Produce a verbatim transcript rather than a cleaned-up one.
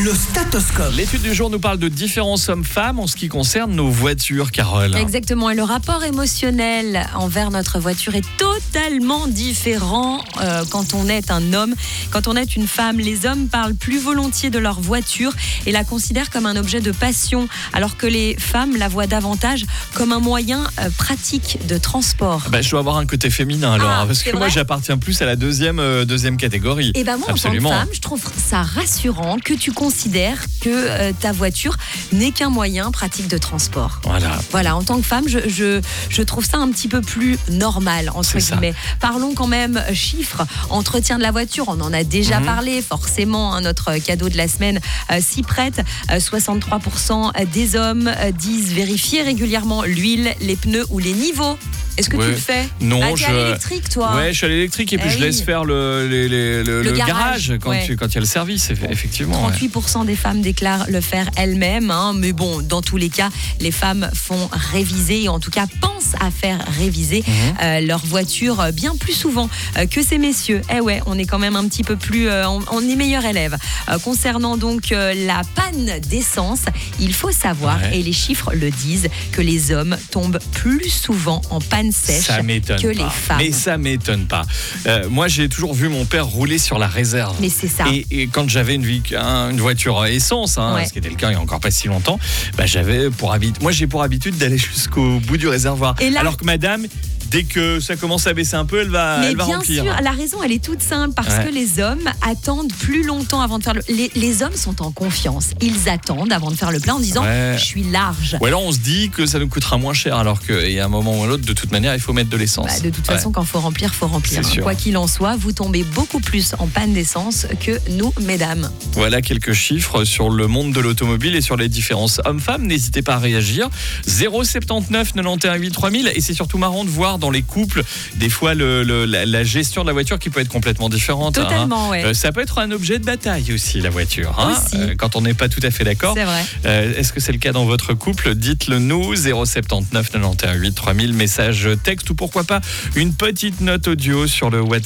Le Statoscope. L'étude du jour nous parle de différences hommes-femmes en ce qui concerne nos voitures, Carole. Exactement, et le rapport émotionnel envers notre voiture est totalement différent euh, quand on est un homme. Quand on est une femme, les hommes parlent plus volontiers de leur voiture et la considèrent comme un objet de passion, alors que les femmes la voient davantage comme un moyen euh, pratique de transport. Bah, je dois avoir un côté féminin alors, Ah, parce c'est que moi vrai j'appartiens plus à la deuxième, euh, deuxième catégorie. Et ben moi, Absolument. en tant que femme, je trouve ça rassurant que tu considères que euh, ta voiture n'est qu'un moyen pratique de transport. Voilà. Voilà, en tant que femme, je, je, je trouve ça un petit peu plus normal, entre C'est ça. guillemets. Parlons quand même chiffres. Entretien de la voiture, on en a déjà Mhm. parlé, forcément, hein, notre cadeau de la semaine euh, s'y prête. Euh, soixante-trois pour cent des hommes euh, disent vérifier régulièrement l'huile, les pneus ou les niveaux. Est-ce que Ouais. tu le fais? Non, ah, t'es à je- l'électrique, toi. Ouais, je suis à l'électrique et puis Eh je oui. laisse faire le, les- les- le, Le le garage, garage, quand ouais. tu- quand il y a le service, eff- effectivement. ouais. trente-huit pour cent des femmes déclarent le faire elles-mêmes, hein, mais bon, dans tous les cas, les femmes font réviser, et en tout cas pensent à faire réviser Mhm. euh, leur voiture euh, bien plus souvent euh, que ces messieurs. Eh ouais, on est quand même un petit peu plus, euh, on, on est meilleurs élèves. Euh, concernant donc euh, la panne d'essence, il faut savoir, Ouais. et les chiffres le disent, que les hommes tombent plus souvent en panne sèche Ça m'étonne que pas. les femmes. Mais ça m'étonne pas. Euh, moi, j'ai toujours vu mon père rouler sur la réserve. Mais c'est ça. Et, et quand j'avais une, vie- un- une voiture à essence, hein, Ouais. ce qui était le cas il y a encore pas si longtemps, bah, j'avais pour habitude. Moi, j'ai pour habitude d'aller jusqu'au bout du réservoir. Et là- Alors que madame, dès que ça commence à baisser un peu, elle va, Mais elle va bien remplir. sûr, la raison, elle est toute simple, parce Ouais. que les hommes attendent plus longtemps avant de faire le... Les, les hommes sont en confiance. Ils attendent avant de faire le plein en disant Ouais. « je suis large ». Ou alors on se dit que ça nous coûtera moins cher, alors qu'il y a un moment ou l'autre, de toute manière, il faut mettre de l'essence. Bah, de toute Ouais. façon, quand faut remplir, faut remplir. C'est sûr. Quoi qu'il en soit, vous tombez beaucoup plus en panne d'essence que nous, mesdames. Voilà quelques chiffres sur le monde de l'automobile et sur les différences hommes-femmes. N'hésitez pas à réagir. zéro soixante-neuf quatre-vingt-onze huit trois mille. Et c'est surtout marrant de voir dans les couples, des fois, le, le- la, la gestion de la voiture qui peut être complètement différente. Totalement, hein. ouais. Euh, ça peut être un objet de bataille aussi, la voiture. hein. Aussi. Euh, quand on n'est pas tout à fait d'accord. C'est vrai. Euh, Est-ce que c'est le cas dans votre couple? Dites-le nous. zéro soixante-neuf quatre-vingt-onze huit trois mille. Message texte ou pourquoi pas une petite note audio sur le WhatsApp.